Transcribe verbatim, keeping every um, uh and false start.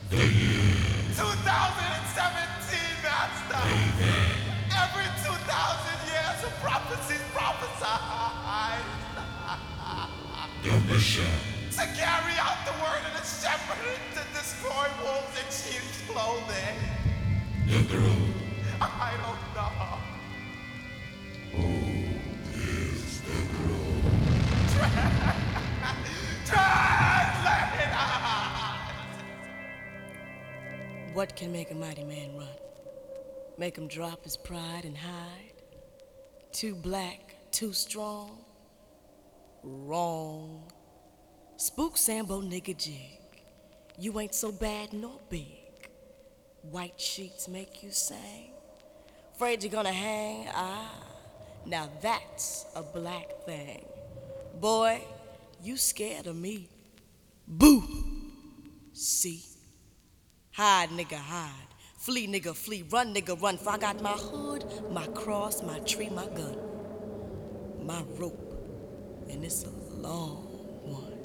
The year. twenty seventeen, Master. Every two thousand years of prophecies prophesied The mission. to carry out the word of the shepherd to destroy wolves in sheep's clothing. The throne. I don't know. Is the throne. Translate! What can make a mighty man run? Make him drop his pride and hide? Too black, too strong? Wrong. Spook Sambo nigga jig. You ain't so bad nor big. White sheets make you sing. Afraid you're gonna hang? Ah, now that's a black thing. Boy, you scared of me. Boo! See? Hide, nigga, hide. Flee, nigga, flee. Run, nigga, run. For I got my hood, my cross, my tree, my gun, my rope, and it's a long one.